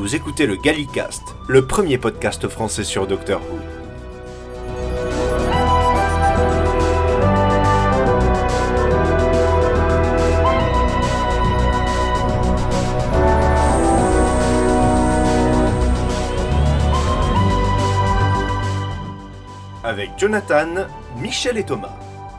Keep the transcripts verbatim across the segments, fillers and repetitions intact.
Vous écoutez le Gallicast, le premier podcast français sur Doctor Who. Avec Jonathan, Michel et Thomas.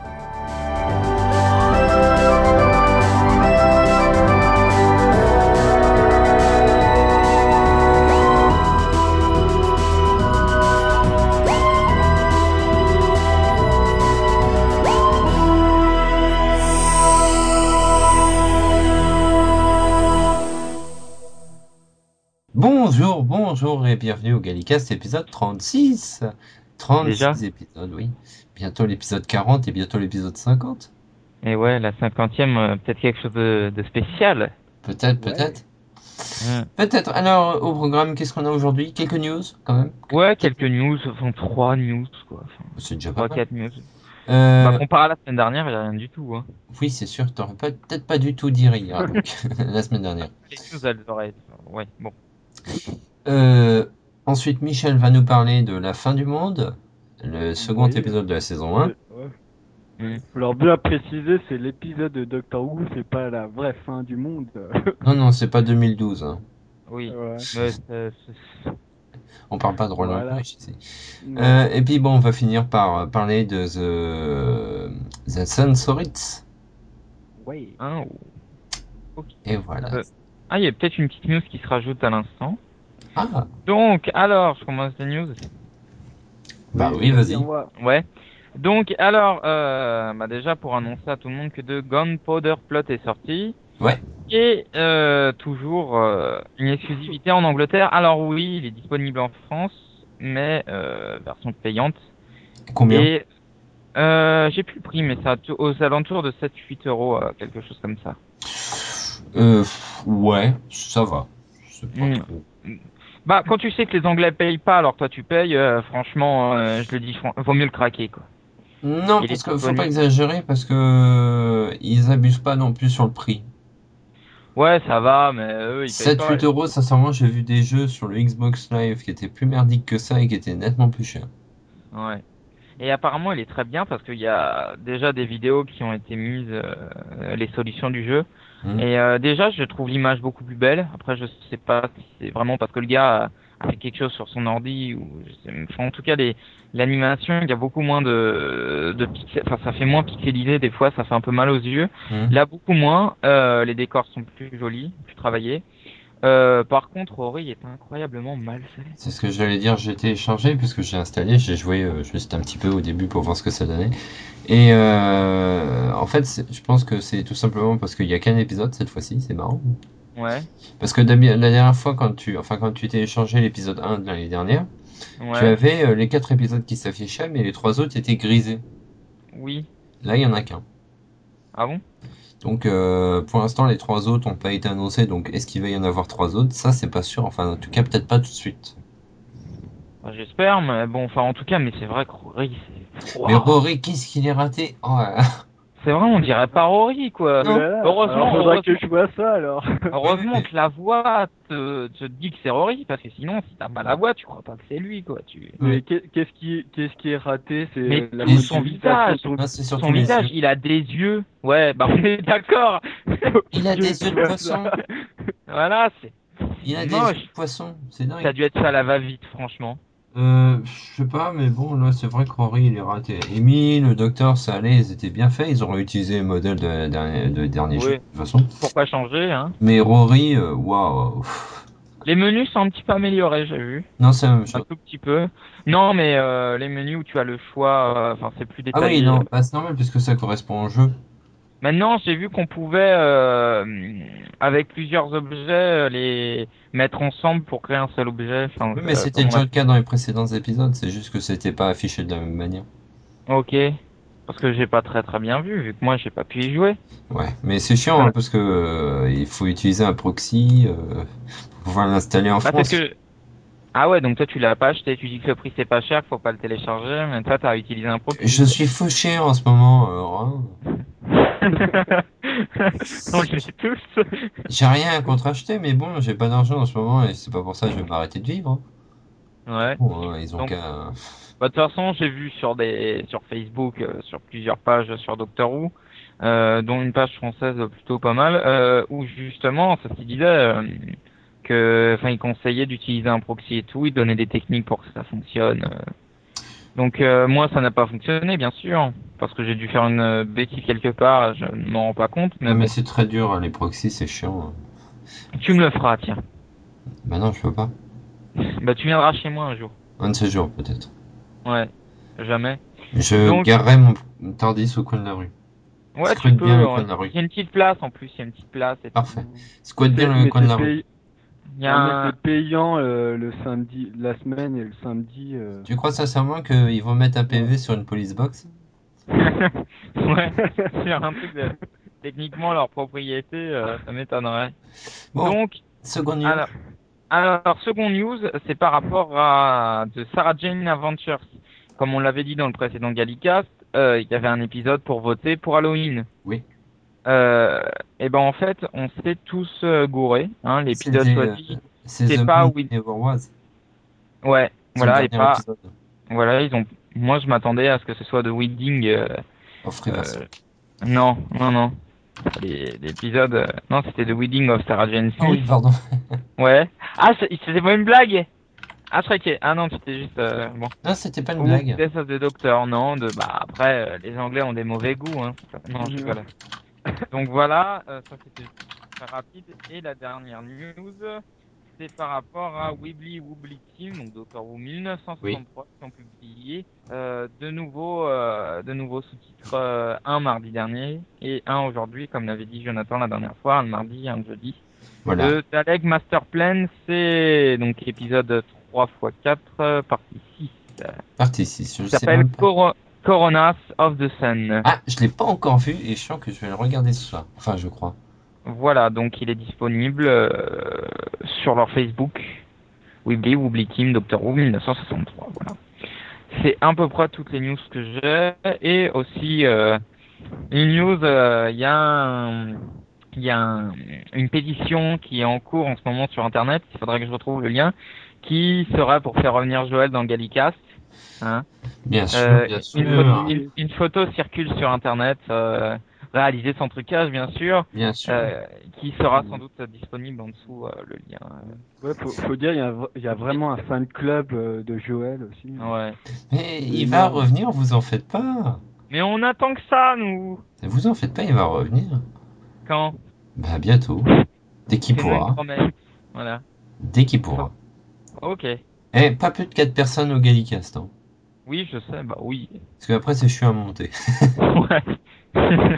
Bonjour, bonjour et bienvenue au Gallicast épisode trente-six. trente-six Déjà épisodes, oui. Bientôt l'épisode quarante et bientôt l'épisode cinquante. Et ouais, la cinquantième, euh, peut-être quelque chose de, de spécial. Peut-être, peut-être. Ouais. Peut-être. Alors, au programme, qu'est-ce qu'on a aujourd'hui? Quelques news, quand même. Ouais, quelques news, enfin trois news, quoi. Enfin, C'est déjà trois, pas mal. quatre news. Euh, Bah, comparé à la semaine dernière, il n'y a rien du tout. Hein. Oui, c'est sûr, t'aurais pas- peut-être pas du tout dit rire donc, la semaine dernière. Les news, elles auraient... Ouais, bon. Euh, ensuite, Michel va nous parler de la fin du monde, le second Oui. épisode de la saison un. Ouais. Mm. Alors bien préciser, c'est l'épisode de Doctor Who, c'est pas la vraie fin du monde. Non, non, c'est pas deux mille douze. Hein. Oui. Ouais. Mais c'est- c'est- On parle pas de Roland Voilà. Emmerich ici. Ouais. Euh, et puis bon, on va finir par euh, parler de The, The Sensorites. Ouais. Hein, ou- Et voilà. Euh, Ah, il y a peut-être une petite news qui se rajoute à l'instant. Ah, Donc, alors, je commence les news. bah oui, vas-y. on va- Ouais. Donc, alors, euh, bah déjà pour annoncer à tout le monde que The Gunpowder Plot est sorti. Ouais. Et euh, toujours euh, une exclusivité en Angleterre. Alors oui, il est disponible en France, mais euh, version payante. Combien? Et euh, j'ai plus le prix, mais ça aux alentours de sept huit euros, euh, quelque chose comme ça. Euh, ouais, ça va. C'est pas Mm. trop. Bah, quand tu sais que les Anglais payent pas, alors que toi tu payes, euh, franchement, euh, je le dis, fran- vaut mieux le craquer, quoi. Non, Il parce est que faut disponible. pas exagérer parce que euh, ils abusent pas non plus sur le prix. Ouais, ça va, mais eux, ils payent sept pas. huit euros, sincèrement, j'ai vu des jeux sur le Xbox Live qui étaient plus merdiques que ça et qui étaient nettement plus chers. Ouais. Et apparemment, il est très bien parce qu'il y a déjà des vidéos qui ont été mises, euh, les solutions du jeu. Mhm. Et euh, déjà, je trouve l'image beaucoup plus belle. Après, je sais pas si c'est vraiment parce que le gars a, a fait quelque chose sur son ordi ou je sais, enfin, en tout cas, les, l'animation, il y a beaucoup moins de, de pixels. Enfin, ça fait moins pixelisé des fois, ça fait un peu mal aux yeux. Mhm. Là, beaucoup moins. Euh, les décors sont plus jolis, plus travaillés. Euh, par contre, Ori est incroyablement mal fait. C'est ce que j'allais dire, j'ai téléchargé puisque j'ai installé, j'ai joué euh, juste un petit peu au début pour voir ce que ça donnait. Et euh, en fait, c'est- je pense que c'est tout simplement parce qu'il y a qu'un épisode cette fois-ci, c'est marrant. Ouais, Parce que d'habi- la dernière fois, quand tu, enfin, quand tu téléchargeais l'épisode un de l'année dernière, tu ouais, avais euh, les quatre épisodes qui s'affichaient, mais les trois autres étaient grisés. oui. Là, il y en a qu'un. Ah bon? Donc, euh, pour l'instant, les trois autres n'ont pas été annoncés. Donc, est-ce qu'il va y en avoir trois autres? Ça, c'est pas sûr. Enfin, en tout cas, peut-être pas tout de suite. Bah, j'espère, mais bon, enfin, en tout cas, mais c'est vrai que Rory, c'est... Mais Waouh. Rory, qu'est-ce qu'il est raté? Oh, là là. C'est vrai, on dirait pas Rory, quoi. Non. Oh là là. Heureusement, Alors, faudra heureusement, que je vois ça alors. heureusement que la voix te, te dit que c'est Rory, parce que sinon, si t'as pas la voix, tu crois pas que c'est lui, quoi. Tu... Mais qu'est- qu'est-ce qui, qu'est-ce qui est raté, c'est Mais la tout son modification visage. de Ah, c'est surtout Son les visage, yeux. il a des yeux. Ouais, bah on est d'accord. Il a des yeux de Ouais, poisson. ça. Voilà, c'est... Il a des Moche. yeux de poisson. C'est Ça a dingue. dû être ça à la va-vite, franchement. Euh, je sais pas, mais bon, là, c'est vrai que Rory, il est raté. Amy, le docteur, ça allait, ils étaient bien faits. Ils auraient utilisé le modèle de, la dernière- de dernier Oui. jeu, de toute façon. Pourquoi changer, hein? Mais Rory, euh, waouh. Les menus sont un petit peu améliorés, j'ai vu. Non, c'est la même Un chose. tout petit peu. Non, mais euh, les menus où tu as le choix, euh, enfin, c'est plus Ah détaillé. oui, non, bah, c'est normal puisque ça correspond au jeu. Maintenant, j'ai vu qu'on pouvait, euh, avec plusieurs objets, euh, les mettre ensemble pour créer un seul objet. Enfin, Oui, mais euh, c'était comme on déjà a- le cas dans les précédents épisodes, c'est juste que c'était pas affiché de la même manière. Ok. Parce que j'ai pas très très bien vu, vu que moi j'ai pas pu y jouer. Ouais, mais c'est chiant hein, parce que euh, il faut utiliser un proxy euh, pour pouvoir l'installer en Bah, France. parce que... Ah ouais, donc toi tu l'as pas acheté, tu dis que le prix c'est pas cher, faut pas le télécharger, mais toi t'as utilisé un pro. Je suis fauché en ce moment, alors, hein. On les tous. J'ai rien à contre-acheter, mais bon, j'ai pas d'argent en ce moment et c'est pas pour ça que je vais m'arrêter de vivre. Ouais. Bon, euh, ils ont Donc, qu'à. bah, de toute façon, j'ai vu sur des sur Facebook, euh, sur plusieurs pages sur Doctor Who, euh, dont une page française plutôt pas mal, euh, où justement, ça se disait euh, que, enfin, ils conseillaient d'utiliser un proxy et tout, ils donnaient des techniques pour que ça fonctionne. euh. Donc euh, moi, ça n'a pas fonctionné, bien sûr, parce que j'ai dû faire une euh, bêtise quelque part, je ne m'en rends pas compte, mais Non, mais bon, c'est très dur, hein, les proxys, c'est chiant. tu me le feras, tiens. Bah non, je peux pas. Bah, tu viendras chez moi un jour. Un de ces jours, peut-être. Ouais, jamais. Je Donc, garerai mon Tardis au coin de la rue. ouais, tu Squatte bien peux. le Ouais. coin de la rue. Il y a une petite place en plus, il y a une petite place et tout. Parfait. Squatte bien C'est- le mais coin de c'est la rue. pay- Il y a ah, mais un... c'est payant euh, le samedi, la semaine et le samedi. euh. Tu crois sincèrement qu'ils vont mettre un P V sur une police box? ouais, sur un truc de... Techniquement, leur propriété, euh, ça m'étonnerait. Bon, Donc, seconde news. alors, alors, second news, c'est par rapport à de Sarah Jane Adventures. Comme on l'avait dit dans le précédent Gallicast, euh, il y avait un épisode pour voter pour Halloween. Oui. Euh, et ben en fait, on s'est tous euh, gourés. Hein, l'épisode C'était, choisi, euh, c'est c'est The pas Moon oui. Never Was. Ouais, C'est le voilà, et dernier pas. épisode Voilà, ils ont. Moi, je m'attendais à ce que ce soit de Wedding. Euh, of Rivers. euh, non, non, non. Les- L'épisode. euh, Non, c'était The Wedding of Sarah Jane Ah oui, Smith. pardon. Ouais. Ah, c'est- c'était pas une blague. Ah, je croyais que. Ah non, c'était juste. Euh, bon. Non, c'était pas une Ou blague. Death of the Doctor, non. De... Bah après, euh, les Anglais ont des mauvais goûts. Hein. Non, je rigole. Donc voilà, euh, ça c'était très rapide. Et la dernière news, c'est par rapport à Wibbly Wobbly Team, donc Doctor Who mille neuf cent soixante-trois, qui ont publié euh, de nouveaux, euh, de nouveaux sous-titres, euh, un mardi dernier et un aujourd'hui, comme l'avait dit Jonathan la dernière fois, un mardi et un jeudi. Voilà. Le Dalek Master Plan, c'est donc épisode trois fois quatre, euh, partie six. Partie six. Je Il sais s'appelle même pas. Coro- Coronas of the Sun. Ah, je l'ai pas encore vu et je sens que je vais le regarder ce soir. Enfin, je crois. Voilà, donc il est disponible euh, sur leur Facebook, Wibbly Wobbly Team Doctor Who mille neuf cent soixante-trois. Voilà. C'est à peu près toutes les news que j'ai. Et aussi, euh, une news, il euh, y a, un, y a un, une pétition qui est en cours en ce moment sur Internet, il faudrait que je retrouve le lien, qui sera pour faire revenir Joël dans Gallicast. Hein. Bien sûr, Euh, bien une, sûr. photo, une, une photo circule sur Internet, euh, réalisée sans trucage bien sûr, Bien sûr. euh, qui sera sans doute disponible en dessous, euh, le lien. euh. Ouais, faut, faut dire, il y, a v- il y a vraiment un fan club euh, de Joël aussi. Ouais. Mais il va revenir, vous en faites pas. Mais on attend que ça, nous. Vous en faites pas, il va revenir. Quand? Bah bientôt. Dès qu'il Fais-nous une pourra. promesse. Voilà. Dès qu'il pourra. Ok. Eh, pas plus de quatre personnes au Gallicast. Hein. Oui, je sais, bah oui. Parce qu'après, c'est chiant à monter. Ouais.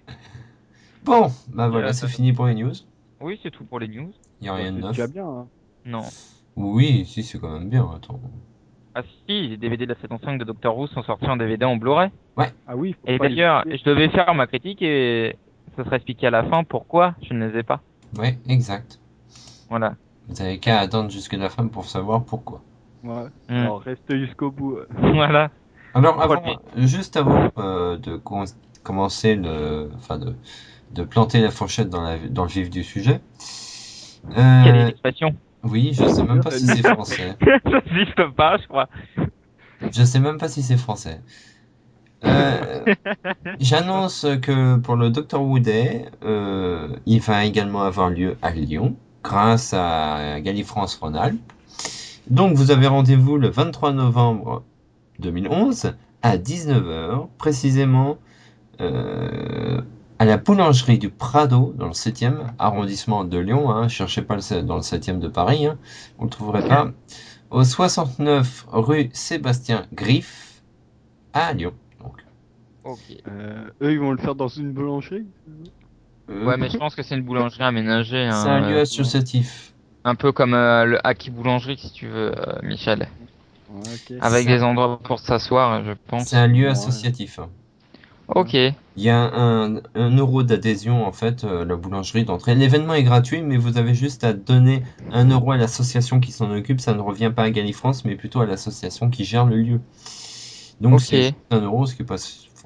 Bon, bah voilà, Euh, c'est fini pour les news. Oui, c'est tout pour les news. Il n'y a rien de C'est neuf. déjà bien. Hein. Non. Oui, si, c'est quand même bien. Attends. Ah si, les D V D de la saison cinq de Doctor Who sont sortis en D V D en Blu-ray. Ah oui. faut Et pas les d'ailleurs, couper. je devais faire ma critique et ce sera expliqué à la fin pourquoi je ne les ai pas. Ouais, exact. Voilà. Vous avez qu'à attendre jusque la fin pour savoir pourquoi. Ouais. Mm. Alors reste jusqu'au bout. euh. Voilà. Alors, avant, Premier. juste avant euh, de com- commencer le, enfin de, de planter la fourchette dans, la, dans le vif du sujet. euh, Quelle est l'expression? oui, je sais même pas si c'est français. Ça n'existe pas, je crois. Je sais même pas si c'est français. Euh, J'annonce que pour le Doctor Who Day, euh, il va également avoir lieu à Lyon, grâce à Gallifrance Rhône-Alpes. Donc vous avez rendez-vous le vingt-trois novembre deux mille onze à dix-neuf heures, précisément euh, à la boulangerie du Prado, dans le septième arrondissement de Lyon. Hein, cherchez pas le, dans le septième de Paris, hein, vous le trouverez pas. Au soixante-neuf rue Sébastien Griff, à Lyon. Donc. Ok. Euh, eux, ils vont le faire dans une boulangerie. Euh, Ouais, mais je pense que c'est une boulangerie aménagée. Hein, c'est un lieu euh, associatif. un peu comme euh, le Haki Boulangerie, si tu veux, euh, Michel. Ouais, ok. Avec Ça- des endroits pour s'asseoir, je pense. C'est un lieu Ouais. associatif. hein. Ok. Il y a un, un euro d'adhésion en fait, euh, la boulangerie d'entrée. L'événement est gratuit, mais vous avez juste à donner un euro à l'association qui s'en occupe. Ça ne revient pas à Gallifrance, mais plutôt à l'association qui gère le lieu. Donc Ok. c'est juste un euro, ce qui est pas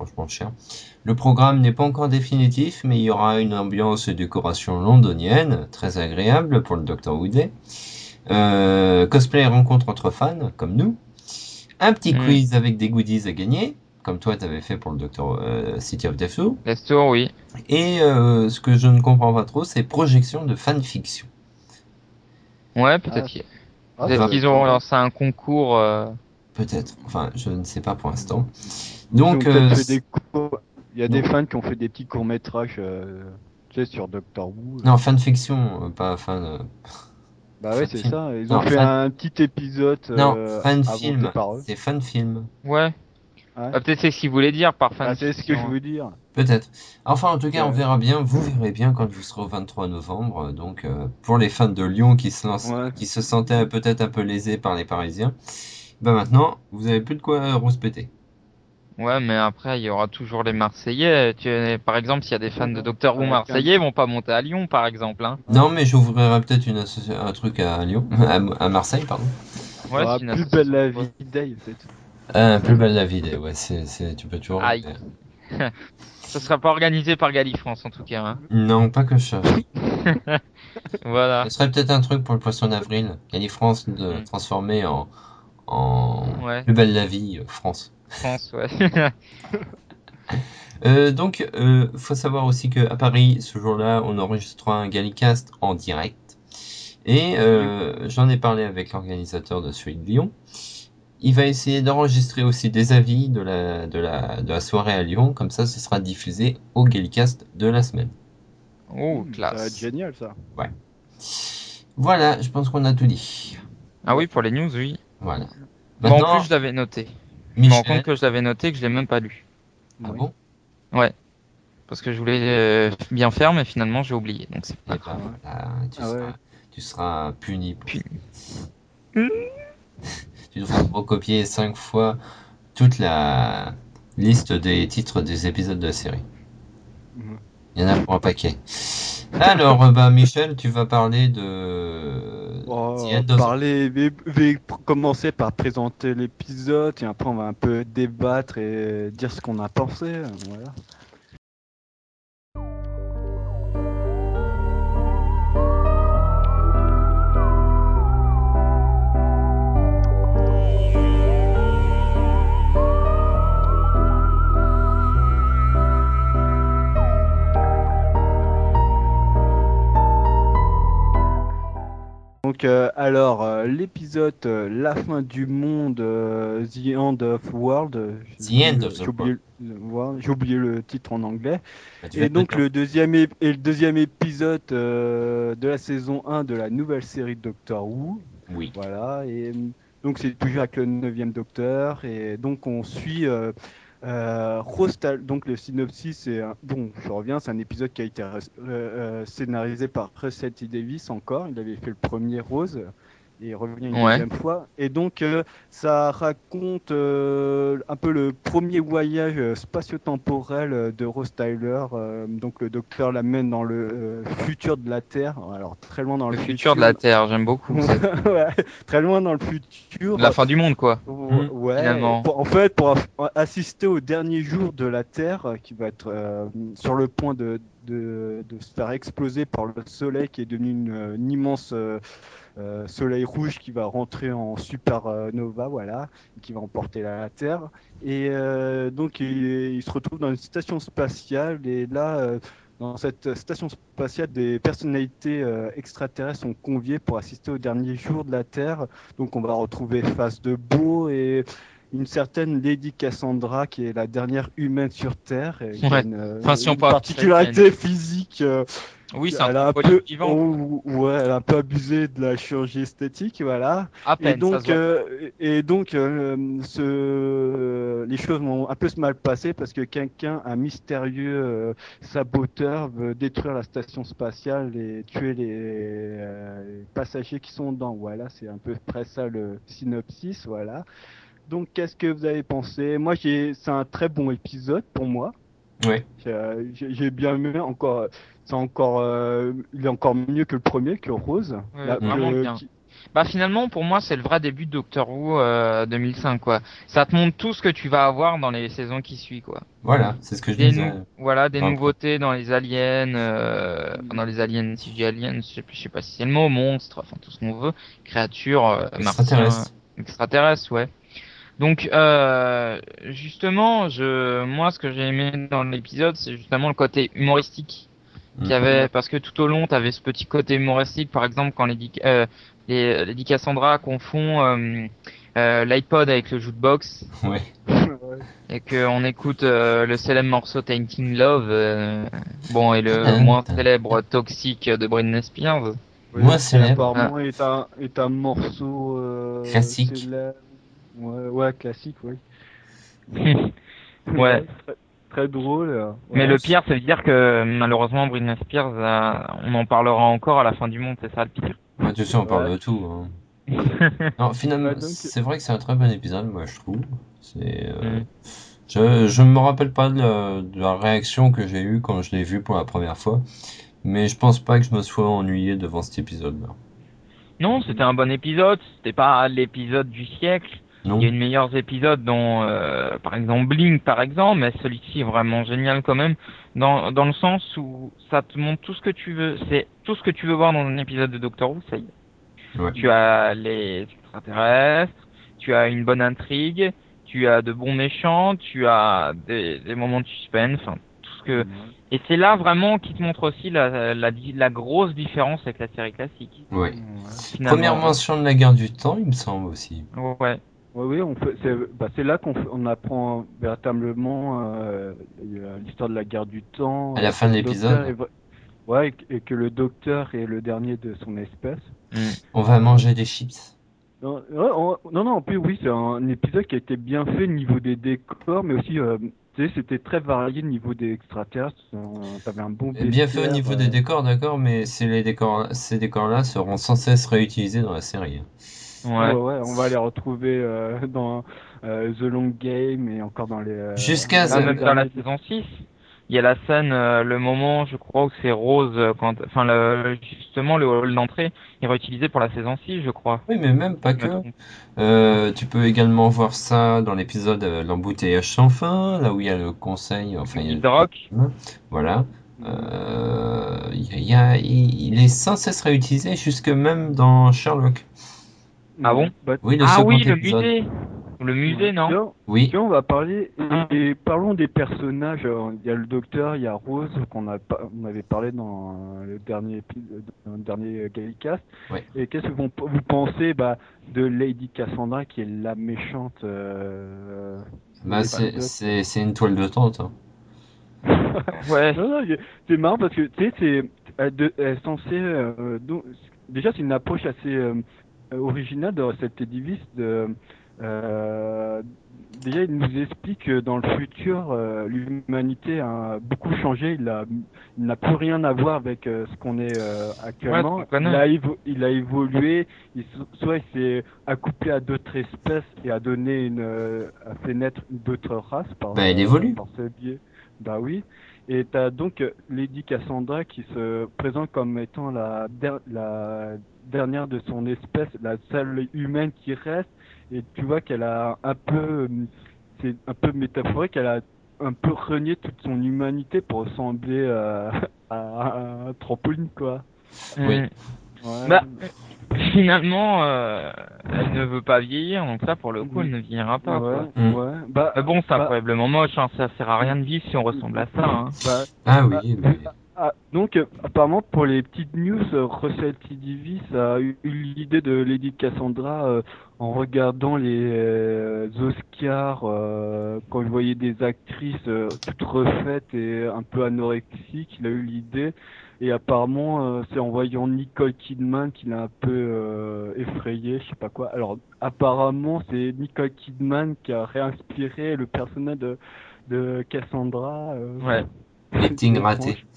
franchement cher. Le programme n'est pas encore définitif, mais il y aura une ambiance et décoration londonienne, très agréable pour le docteur Who Day. Euh, cosplay et rencontre entre fans, comme nous. Un petit Mm. quiz avec des goodies à gagner, comme toi t'avais fait pour le docteur euh, City of Death Zoo. Les tours, oui. Et euh, ce que je ne comprends pas trop, c'est projection de fanfiction. Ouais, peut-être Ah, qu'ils Ah, peut-être ça qu'ils va être auront sympa. lancé un concours. euh, Peut-être, enfin je ne sais pas pour l'instant. Ils ont Donc, peut-être euh, fait des courts- Il y a non. des fans qui ont fait des petits courts-métrages euh, tu sais, sur Doctor Who. non, fanfiction, euh, pas fan. euh, Bah ouais, c'est fan-film. ça. Ils ont Non, fait fan... un petit épisode non, euh, inventé fan-film, par eux. c'est fan-film. Ouais. Ouais. Ah, peut-être c'est ce qu'ils voulaient dire par Bah, c'est ce que je fanfiction. veux dire. Peut-être. Enfin, en tout cas, on Ouais. verra bien. Vous verrez bien quand vous serez au vingt-trois novembre. Donc, euh, pour les fans de Lyon qui se lancent, Ouais. qui se sentaient peut-être un peu lésés par les Parisiens, ben maintenant, vous avez plus de quoi rouspéter. Ouais, mais après, il y aura toujours les Marseillais. Tu... Par exemple, s'il y a des fans de Doctor Who Avec marseillais, un- ils vont pas monter à Lyon, par exemple. Hein. Non, mais j'ouvrirai peut-être une associ- un truc à Lyon, à, à Marseille, pardon. Il y Ouais, aura c'est une plus belle la association. vie Day, peut-être. Ah, plus belle la vie, ouais, c'est, c'est, tu peux toujours. Aïe. Ça sera pas organisé par Galifrance, en tout cas. Hein. Non, pas que je sache. Voilà. Ce serait peut-être un truc pour le poisson d'avril. Galifrance de Mm. transformer en, en Ouais. plus belle la vie euh, France. France, ouais. Euh, donc, euh, faut savoir aussi que à Paris, ce jour-là, on enregistrera un Gallicast en direct. Et euh, j'en ai parlé avec l'organisateur de celui de Lyon. Il va essayer d'enregistrer aussi des avis de la, de la, de la soirée à Lyon. Comme ça, ce sera diffusé au Gallicast de la semaine. Oh, Hmm, ça va être classe. génial, ça. Voilà, je pense qu'on a tout dit. Ah oui, pour les news, oui. Voilà. Bon, en Maintenant, plus, je l'avais noté. Je me rends Michel. compte que je l'avais noté et que je l'ai même pas lu. Ah Oui. bon? Ouais. Parce que je voulais euh, bien faire, mais finalement, j'ai oublié. Donc, c'est Eh pas ben grave. voilà, tu, Ah ouais. seras, tu seras puni pour Puni. ça. Tu devras recopier cinq fois toute la liste des titres des épisodes de la série. Mhm. Il y en a pour un paquet. Alors, euh, bah, Michel, tu vas parler de Oh, The End of the- parler, je vais commencer par présenter l'épisode et après on va un peu débattre et dire ce qu'on a pensé. Voilà. Donc euh, alors euh, l'épisode euh, La fin du monde, euh, The End of World, euh, The j'ai End oublié- of the j'ai oublié, le- voilà, j'ai oublié le titre en anglais. Bah, tu vas Et te donc mettre le deuxième, ép- et le deuxième épisode euh, de la saison un de la nouvelle série Doctor Who. en- Oui. Voilà, et euh, donc c'est toujours avec le neuvième docteur, et donc on suit euh, euh, Rose Tal- donc le synopsis, c'est un- bon, je reviens, c'est un épisode qui a été euh, euh, scénarisé par Russell T Davies encore, il avait fait le premier Rose, et il revient une Ouais. deuxième fois, et donc euh, ça raconte euh, un peu le premier voyage euh, spatio-temporel euh, de Rose Tyler, euh, donc le docteur l'amène dans le euh, futur de la Terre, alors très loin dans le, Le futur de la Terre, j'aime beaucoup. ça. Ouais, très loin dans le futur. La fin du monde, quoi. Ou- Ouais, finalement. pour- en fait, pour aff- assister au dernier jour de la Terre, euh, qui va être euh, sur le point de, de, de se faire exploser par le Soleil, qui est devenu une, euh, une immense euh, euh, Soleil rouge qui va rentrer en supernova, voilà, et qui va emporter la, la Terre. Et euh, donc, il, il se retrouve dans une station spatiale, et là, euh, dans cette station spatiale, des personnalités euh, extraterrestres sont conviées pour assister au dernier jour de la Terre. Donc on va retrouver Face de Beau et une certaine Lady Cassandra qui est la dernière humaine sur Terre. Et qui a Ouais. une, euh, Enfin, si on une peut appeler particularité physique. euh, Oui, c'est elle un a truc un peu, vivant. oh, ouais, elle a un peu abusé de la chirurgie esthétique, voilà. À Et peine, ça donc, se voit. euh, et donc euh, ce, les choses vont un peu se mal passer parce que quelqu'un, un mystérieux euh, saboteur, veut détruire la station spatiale et tuer les, euh, les passagers qui sont dedans. Voilà, c'est un peu près ça le synopsis, voilà. Donc, qu'est-ce que vous avez pensé? Moi, j'ai, c'est un très bon épisode pour moi. Ouais. J'ai, j'ai- j'ai bien aimé encore. C'est encore, euh, il est encore mieux que le premier, que Rose. Ouais, La- vraiment que- bien. qui- Bah finalement pour moi c'est le vrai début de Doctor Who euh, deux mille cinq quoi. Ça te montre tout ce que tu vas avoir dans les saisons qui suivent quoi. Voilà, c'est ce que je Des disais. nou- voilà des dans le nouveautés dans les aliens, euh, enfin, dans les aliens si je dis aliens, je sais plus, je sais pas si c'est le mot, monstres, enfin tout ce qu'on veut, créatures, euh, martiens, Extraterrestre. extraterrestres ouais. Donc euh, justement je moi ce que j'ai aimé dans l'épisode c'est justement le côté humoristique qu'il y Mm. avait parce que tout au long tu avais ce petit côté humoristique par exemple quand Lady euh, les Lady Cassandra confond euh, euh, l'iPod avec le jukebox Ouais. Ouais. et que on écoute euh, le célèbre morceau Tainting Love euh, bon et le Tadam, moins tadam. célèbre Toxic de Britney Spears. Ouais, Moi, qui célèbre. apparemment est un, est un morceau euh, Classique. célèbre. Ouais, ouais, classique, oui. Ouais. très, très drôle. euh, Mais ouais. le pire, c'est de dire que malheureusement Britney Spears, euh, on en parlera encore à la fin du monde, c'est ça le pire. Moi, tu sais, on parle Ouais. de tout. Hein. Non, finalement, Ouais, donc- c'est vrai que c'est un très bon épisode, moi, je trouve. C'est, euh, Mm. je, je me rappelle pas de la, de la réaction que j'ai eue quand je l'ai vu pour la première fois, mais je pense pas que je me sois ennuyé devant cet épisode-là. Non, c'était un bon épisode. C'était pas l'épisode du siècle. Non? Il y a eu de meilleurs épisodes dont, euh, par exemple, Blink, par exemple, mais celui-ci est vraiment génial quand même, dans, dans le sens où ça te montre tout ce que tu veux. C'est tout ce que tu veux voir dans un épisode de Doctor Who, ça y est. Ouais. Tu as les extraterrestres, tu as une bonne intrigue, tu as de bons méchants, tu as des, des moments de suspense, enfin, tout ce que... Et c'est là vraiment qui te montre aussi la, la, la grosse différence avec la série classique. Ouais. Ouais. Finalement. Première mention de la guerre du temps, il me semble aussi. Ouais. Ouais, oui, on fait, c'est, bah, c'est là qu'on fait- on apprend véritablement euh, l'histoire de la guerre du temps. À la euh, fin que de le docteur l'épisode. est vra- ouais, et que- et que le docteur est le dernier de son espèce. Mm. On va manger des chips. Non, ouais, on- non, non, en plus, oui, c'est un épisode qui a été bien fait au niveau des décors, mais aussi, euh, tu sais, c'était très varié au niveau des extraterrestres. Euh, T'avais un bon Bien fait au bestiaire, niveau euh, des décors, d'accord, mais c'est les décors, ces décors-là seront sans cesse réutilisés dans la série. Ouais. ouais, ouais, on va les retrouver euh, dans euh, The Long Game et encore dans les. euh, Jusqu'à Là, The- même dans la derniers- saison six, il y a la scène, euh, le moment, je crois, où c'est Rose, euh, quand, enfin, le, justement, le hall d'entrée est réutilisé pour la saison six, je crois. Oui, mais même pas Je me que. trompe. Euh, tu peux également voir ça dans l'épisode euh, L'embouteillage sans fin, là où il y a le conseil, enfin il y a Guide Rock. voilà. Euh, il, y a- il y a- il- il est sans cesse réutilisé, jusque même dans Sherlock. Ah bon Bah, Oui, le Ah second oui, le épisode. musée. Le musée, non? tiens, Oui, tiens, on va parler et, Ah. et parlons des personnages. Alors, il y a le docteur, il y a Rose qu'on a pas, on avait parlé dans euh, le dernier épisode, dans le dernier Gallicast. Ouais. Et qu'est-ce que vous, vous pensez bah, de Lady Cassandra qui est la méchante euh, bah, de c'est, l'épisode. c'est, c'est une toile de tente. Hein. Ouais. Non, non, c'est marrant parce que tu sais, c'est elle, de- elle est censée. euh, donc, déjà, c'est une approche assez euh, originale de cette Edivis. De, euh, déjà, il nous explique que dans le futur, euh, l'humanité a beaucoup changé. Il a, il n'a plus rien à voir avec euh, ce qu'on est euh, actuellement. Ouais, ce qu'on connaît. il, a évo- il a évolué. Il, so- soit il s'est accouplé à d'autres espèces et a donné une, euh, a fait naître d'autres races par, Bah, elle euh, évolue. par ce biais. Bah oui. Et t'as donc euh, Lady Cassandra qui se présente comme étant la, der- la dernière de son espèce, la seule humaine qui reste. Et tu vois qu'elle a un peu, euh, c'est un peu métaphorique, elle a un peu renié toute son humanité pour ressembler euh, à un trampoline, quoi. Oui. Mm. Ouais. Bah, finalement, euh, elle ne veut pas vieillir, donc ça, pour le coup, elle ne vieillira pas, ouais, quoi. Mm. ouais. Bah, Mais bon, c'est bah, incroyablement moche, hein, ça sert à rien de vivre si on ressemble à ça, hein. bah, Ah oui, mais... Ah, donc, euh, apparemment, pour les petites news, euh, Russell T Davies a eu, eu l'idée de Lady Cassandra euh, en regardant les euh, Oscars, euh, quand il voyait des actrices euh, toutes refaites et un peu anorexiques, il a eu l'idée. Et apparemment, euh, c'est en voyant Nicole Kidman qu'il a un peu euh, effrayé, je sais pas quoi. Alors, apparemment, c'est Nicole Kidman qui a réinspiré le personnage de, de Cassandra. euh, Ouais. Meeting c'est raté. étrange.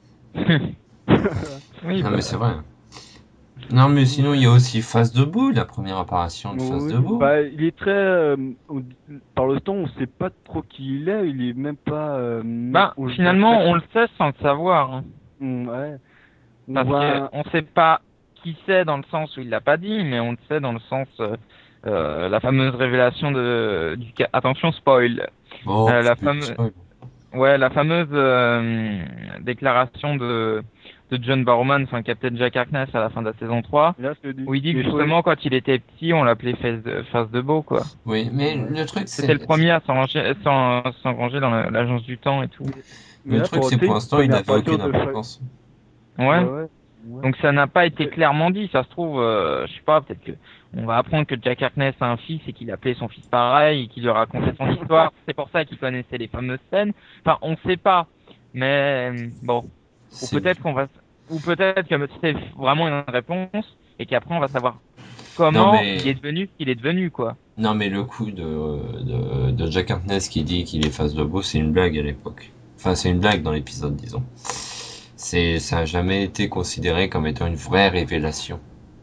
Oui, Non, bah, mais c'est vrai. Non, mais sinon, il y a aussi Face Debout, la première apparition de Face Oui, Debout. bah, il est très. euh, on- par le temps, on sait pas trop qui il est. Il est même pas. euh, bah, on le finalement, voit on le sait sans le savoir, hein. très- Mm, ouais. On Parce voit. qu'on sait pas qui sait dans le sens où il l'a pas dit, mais on le sait dans le sens euh, euh, la fameuse révélation de du ca- attention spoil. Bon, Euh, la tu- fameuse tu- ouais la fameuse euh, déclaration de de John Barrowman, enfin Captain Jack Harkness à la fin de la saison trois, Là, je te dis. où il dit que Mais faut- justement quand il était petit, on l'appelait face de, face de beau quoi. Oui, mais Ouais. le truc, c'est. C'était le premier à s'enranger s'en- s'engranger dans la- l'agence du temps et tout. mais Le là, truc, c'est tu sais, pour l'instant, il première n'avait aucune apparition de- importance. Ouais. Ouais, ouais, ouais. Donc ça n'a pas été Ouais. clairement dit, ça se trouve, euh, je sais pas, peut-être que on va apprendre que Jack Harkness a un fils et qu'il appelait son fils pareil, et qu'il lui racontait son histoire, c'est pour ça qu'il connaissait les fameuses scènes. Enfin, on sait pas, mais euh, bon, ou C'est- peut-être qu'on va, ou peut-être que c'est vraiment une réponse et qu'après on va savoir comment Non, mais- il est devenu ce qu'il est devenu quoi. Non, mais le coup de, de, de Jack Harkness qui dit qu'il est face de beau, c'est une blague à l'époque. Enfin, c'est une blague dans l'épisode, disons. C'est, ça a jamais été considéré comme étant une vraie révélation.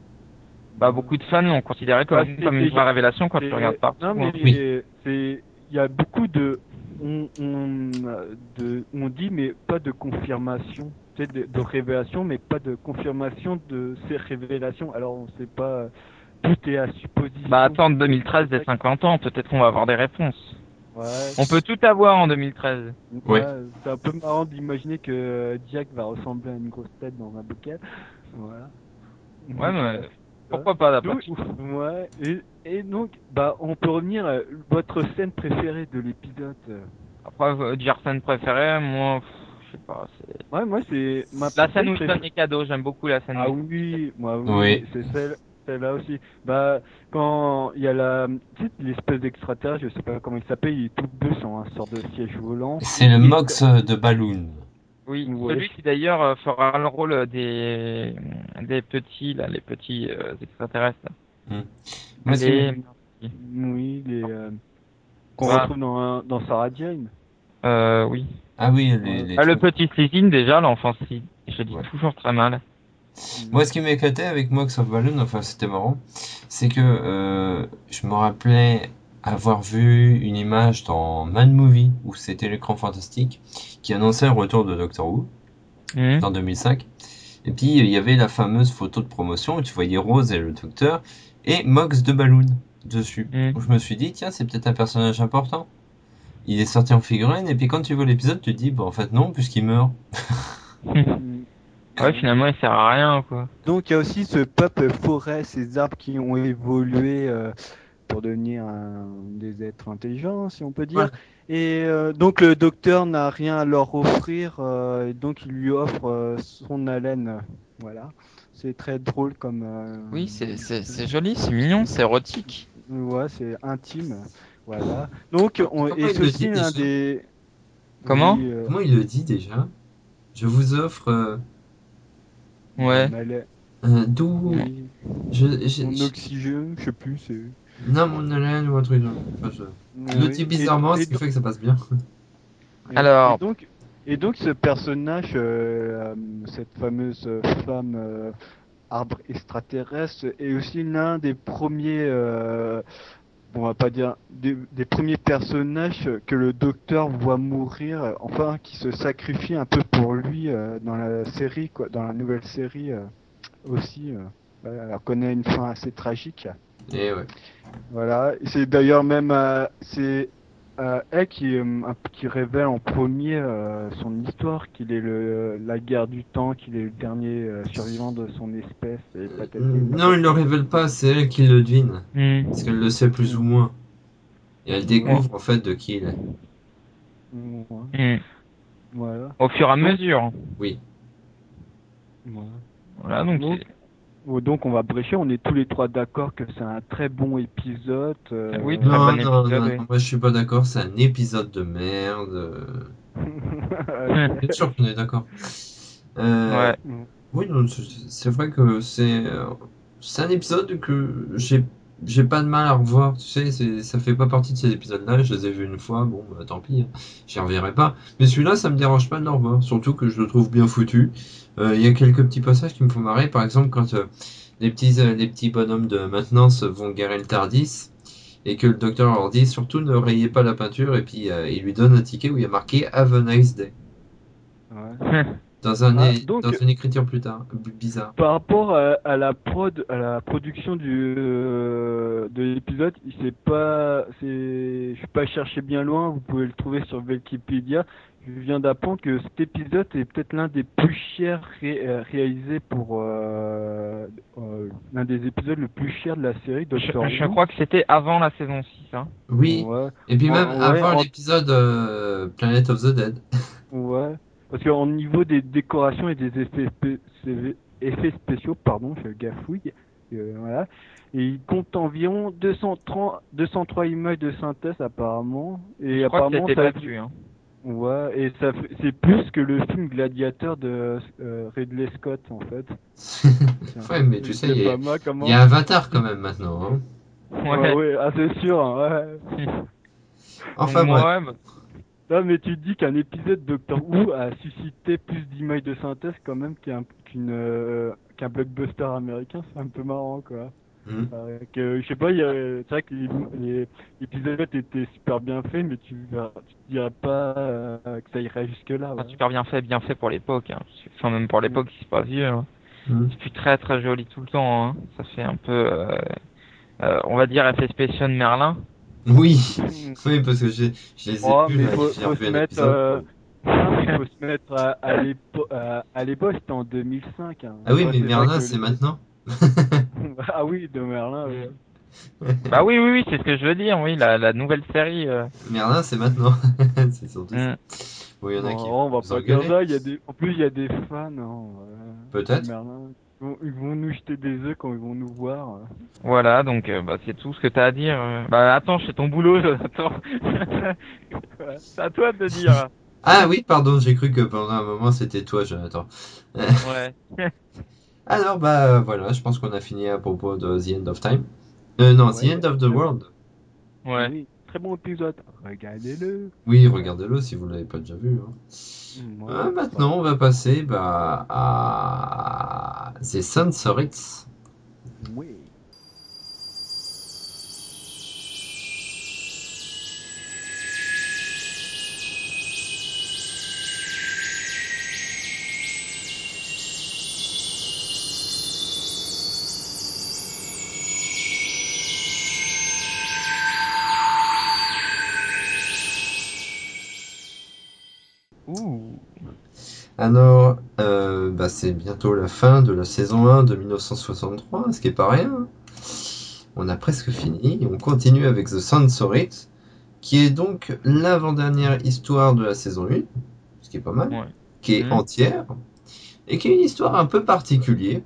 Bah beaucoup de fans l'ont considéré comme, Ah, c'est- comme une c'est- vraie révélation quand c'est- tu regardes partout. Non, mais hein. Oui. c'est, il y a beaucoup de, on, on, de, on dit mais pas de confirmation, tu sais, de, de révélation, mais pas de confirmation de ces révélations. Alors on sait pas, tout est à supposition. Bah attendre deux mille treize des cinquante ans, peut-être qu'on va avoir des réponses. Ouais. On peut tout avoir en deux mille treize. Ouais. Ouais, c'est un peu marrant d'imaginer que euh, Jack va ressembler à une grosse tête dans un bouquet. Voilà. Ouais, mais pourquoi pas d'après Donc, ouais, et, et donc, bah, on peut revenir à votre scène préférée de l'épisode. Après, euh, dire scène préférée, moi, pff, je sais pas. C'est... Ouais, moi, c'est ma La scène où je préférée. donne les cadeaux, j'aime beaucoup la scène. Ah où- oui, moi, oui, Oui. c'est celle, celle-là aussi. Bah, quand il y a la, tu sais, l'espèce d'extraterrestre, je sais pas comment il s'appelle, il est tout bleu sur un sort de siège volant. C'est le Il- Mox de Balloon. Oui, Ouais. celui qui d'ailleurs euh, fera le rôle des des petits, là, les petits euh, extraterrestres. là. Moi, ce qui Les- m'a- Oui, les, euh, qu'on Ah. retrouve dans, dans Sarah Jane. Euh, oui. Ah oui, les, les Ah, le trucs. petit Slizine, déjà, l'enfant Slizine, je le dis Ouais. toujours très mal. Moi, ce qui m'éclatait avec Mox of Balloon, enfin, c'était marrant, c'est que euh, je me rappelais avoir vu une image dans Mad Movie, où c'était l'écran fantastique, qui annonçait le retour de Doctor Who, Mhm. en deux mille cinq. Et puis, il y avait la fameuse photo de promotion où tu voyais Rose et le Docteur, et Mox de Balloon dessus. Mhm. Donc, je me suis dit, tiens, c'est peut-être un personnage important. Il est sorti en figurine, et puis quand tu vois l'épisode, tu te dis, bah, en fait, non, puisqu'il meurt. Ouais, finalement, il sert à rien, quoi. Donc il y a aussi ce peuple forêt, ces arbres qui ont évolué euh, pour devenir un- des êtres intelligents, si on peut dire. Ouais. Et euh, donc le docteur n'a rien à leur offrir, euh, et donc il lui offre euh, son haleine. Voilà. C'est très drôle comme. euh, Oui, c'est, c'est, c'est joli, c'est mignon, c'est érotique. Ouais, c'est intime. Voilà. Donc on, Comment et il c'est le aussi dit l'un déjà des. Comment Oui, euh, Comment il le dit déjà? Je vous offre euh, Ouais. son haleine- un doux. oui, Je, je- son je- oxygène, je sais plus. C'est. Non, mon haleine ou un truc. Enfin, je... Il le Oui. dit bizarrement, Et- ce et qui fait que ça passe bien. Et- Alors- et donc, et donc ce personnage, euh, euh, cette fameuse femme euh, arbre extraterrestre, est aussi l'un des premiers, euh, bon, on va pas dire, des, des premiers personnages que le docteur voit mourir, euh, enfin, qui se sacrifie un peu pour lui euh, dans la série, quoi, dans la nouvelle série euh, aussi. Euh, voilà, elle connaît une fin assez tragique. Et ouais. Voilà, et c'est d'ailleurs même euh, c'est euh, elle qui, euh, qui révèle en premier euh, son histoire, qu'il est le la guerre du temps, qu'il est le dernier euh, survivant de son espèce. Et patati Euh, patata. Non, il le révèle pas, c'est elle qui le devine. Mhm. Parce qu'elle le sait plus ou moins. Et elle découvre en fait de qui il est. Ouais, Mhm. voilà. Au fur et à mesure. Oui. Voilà. Voilà, donc Donc, c'est- Oh, donc on va brécher, on est tous les trois d'accord que c'est un très bon épisode. euh, Oui, très Non, bon non, épisode, non, oui. non, moi je suis pas d'accord, c'est un épisode de merde. euh, Bien sûr qu'on est d'accord. Euh, Ouais. Oui, non, c'est c'est vrai que c'est euh, c'est un épisode que j'ai j'ai pas de mal à revoir. Tu sais, c'est ça fait pas partie de ces épisodes-là. Je les ai vus une fois, bon, bah, tant pis, hein, j'y reverrai pas. Mais celui-là, ça me dérange pas de le revoir, surtout que je le trouve bien foutu. Euh, Il y a quelques petits passages qui me font marrer, par exemple quand euh, les petits euh, les petits bonhommes de maintenance vont garer le Tardis et que le docteur leur dit surtout ne rayez pas la peinture et puis euh, il lui donne un ticket où il y a marqué Have a nice day. Ouais. Dans, un Ah, é- donc- dans une écriture plus tard, b- bizarre. Par rapport à, à la prod, à la production du euh, de l'épisode, il s'est pas, c'est, je suis pas cherché bien loin. Vous pouvez le trouver sur Wikipédia. Je viens d'apprendre que cet épisode est peut-être l'un des plus chers ré- euh, réalisés pour euh, euh, l'un des épisodes le plus cher de la série Je, Doctor je Who. crois que c'était avant la saison six. Hein. Oui, Ouais. et puis même En- ouais, avant en- l'épisode euh, Planet of the Dead. Ouais, parce qu'au niveau des décorations et des effets, spé- c'est- effets spéciaux, pardon, je gafouille, euh, voilà, et il compte environ deux cent trente, deux cent trois images de synthèse apparemment, et Je crois que apparemment c'était ça, là-dessus. Hein. ouais, et ça, fait- c'est plus que le film Gladiator de euh, Ridley Scott en fait. Ouais, mais tu sais, C'est il y, pas a- mal, comment? il y a Avatar quand même maintenant. Hein. Ouais, Ouais. ouais, ah, c'est sûr, hein, ouais. Enfin Donc, bref. ouais, bah, Non, mais tu dis qu'un épisode Doctor Who a suscité plus d'images de synthèse quand même qu'un qu'une euh, qu'un blockbuster américain, c'est un peu marrant quoi. Hmm. Euh, que, je sais pas, il y a- c'est vrai que les- les- l'épisode était super bien fait, mais tu verras- tu te dirais pas euh, que ça irait jusque là. pas Ouais. super bien fait, bien fait pour l'époque. Hein. Enfin, même pour l'époque, c'est pas vieux. Hein. Hmm. C'est plus très très joli tout le temps. Hein. Ça fait un peu, euh, euh, on va dire, effet spécial de Merlin. Oui, oui, parce que j'ai- je les ai Oh, vus mais là, faut, j'ai faut revu se un mettre, épisode. euh, faut se mettre à, à l'épo- à- à l'époque, c'était en deux mille cinq. Hein. Ah oui, Ouais, mais c'est vrai Merlin, que c'est les- maintenant. Ah oui, de Merlin. Ouais. Bah oui, oui, oui, c'est ce que je veux dire. Oui, la, la nouvelle série. euh, Merlin, c'est maintenant. C'est surtout ça. mm. Bon, il y en a qui Non, vont on va nous pas dire engueuler. ça. Il y a des... En plus, il y a des fans. Hein, euh, Peut-être. de Merlin. Ils vont, ils vont nous jeter des œufs quand ils vont nous voir. euh. Voilà, donc euh, bah, c'est tout ce que t'as à dire. euh. Bah attends, je fais ton boulot, Jonathan. C'est à toi de le dire. Ah oui, pardon, j'ai cru que pendant un moment c'était toi, Jonathan. Ouais. Alors, bah euh, voilà, je pense qu'on a fini à propos de The End of Time. Euh, non, The Ouais, End of the World. Ouais. Oui, très bon épisode. Regardez-le. Oui, regardez-le si vous l'avez pas déjà vu. Hein. Ouais, Ah, maintenant, on va passer bah, à The Sensorites. Oui. Ouh. Alors, euh, bah, c'est bientôt la fin de la saison un de mille neuf cent soixante-trois, ce qui est pas rien. On a presque fini et on continue avec The Sensorites, qui est donc l'avant-dernière histoire de la saison un, ce qui est pas mal, Ouais. qui est Mhm. entière, et qui est une histoire un peu particulière.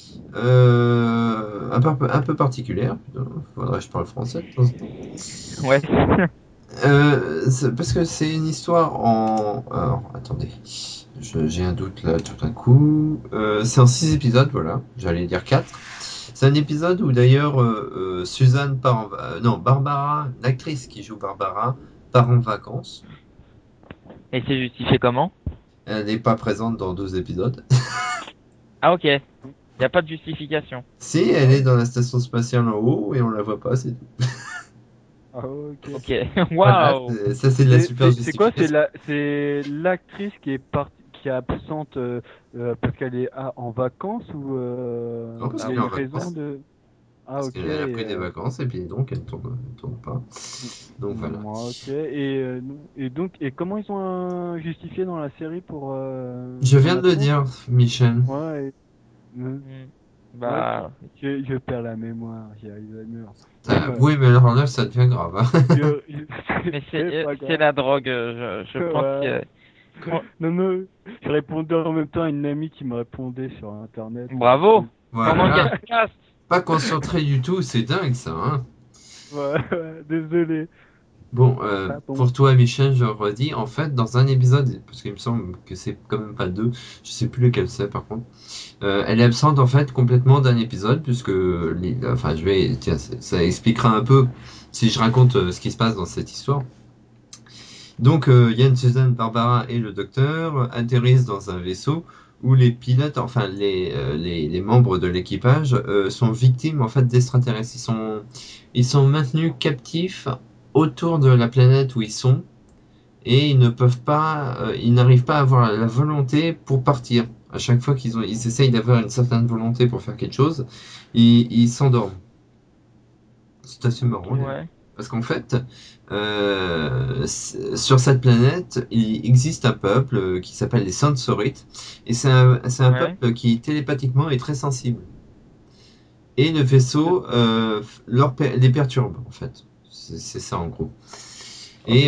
Euh, un, peu, un peu particulière, putain, faudrait que je parle français de temps en temps. Ouais. Euh, c'est- parce que c'est une histoire en... Alors, attendez, je- j'ai un doute là tout d'un coup. Euh, c'est en six épisodes, voilà, j'allais dire quatre. C'est un épisode où d'ailleurs euh, euh, Suzanne part en... va- euh, non, Barbara, l'actrice qui joue Barbara, part en vacances. Et c'est justifié comment? Elle n'est pas présente dans deux épisodes. Ah ok. Y a pas de justification. Si, elle est dans la station spatiale en haut et on la voit pas, c'est tout. Ah, ok. Ok. Voilà, Waouh. c'est- ça c'est de la C'est- super c'est- C'est quoi? C'est justification. la, c'est l'actrice qui est partie, qui est absente euh, euh, parce qu'elle est ah, en vacances ou euh, Non, parce il y a qu'elle est une en raison vacances. de. Ah Parce ok. qu'elle a pris des euh, vacances et puis donc elle tourne, elle tourne pas. Donc voilà. mm, ok. Et, euh, et donc et comment ils ont euh, justifié dans la série pour. euh, Je viens de le son dire, Michel. absence? Ouais. et- mm, Mm. Bah. Je, je perds la mémoire. J'ai Alzheimer. Euh, Ouais. oui, mais alors là, ça devient grave. Hein. Je- je- Mais c'est pas euh, grave. c'est la drogue. euh, Je, je pense Ouais. que. Non, non, je répondais en même temps à une amie qui me répondait sur internet. Bravo. Pendant Voilà. qu'elle casse. Pas concentré du tout, c'est dingue ça. Hein. Ouais, ouais, désolé. Bon, euh, Ah bon. pour toi, Michel, je redis, en fait, dans un épisode, parce qu'il me semble que c'est quand même pas deux, je sais plus lequel c'est par contre, euh, elle est absente en fait complètement d'un épisode, puisque, les- enfin, je vais, tiens, ça, ça expliquera un peu si je raconte euh, ce qui se passe dans cette histoire. Donc, euh, Yann, Suzanne, Barbara et le docteur atterrissent dans un vaisseau où les pilotes, enfin les, euh, les, les membres de l'équipage, euh, sont victimes en fait d'extraterrestres. Ils sont, ils sont maintenus captifs autour de la planète où ils sont et ils ne peuvent pas, euh, ils n'arrivent pas à avoir la volonté pour partir. À chaque fois qu'ils ont, ils essayent d'avoir une certaine volonté pour faire quelque chose, ils, ils s'endorment. C'est assez marrant, les- Ouais. parce qu'en fait, euh, c- sur cette planète, il existe un peuple euh, qui s'appelle les Sansorites, et c'est un, c'est un Ouais. peuple qui télépathiquement est très sensible. Et le vaisseau euh, leur per- les perturbe, en fait. C'est c'est ça, en gros. Et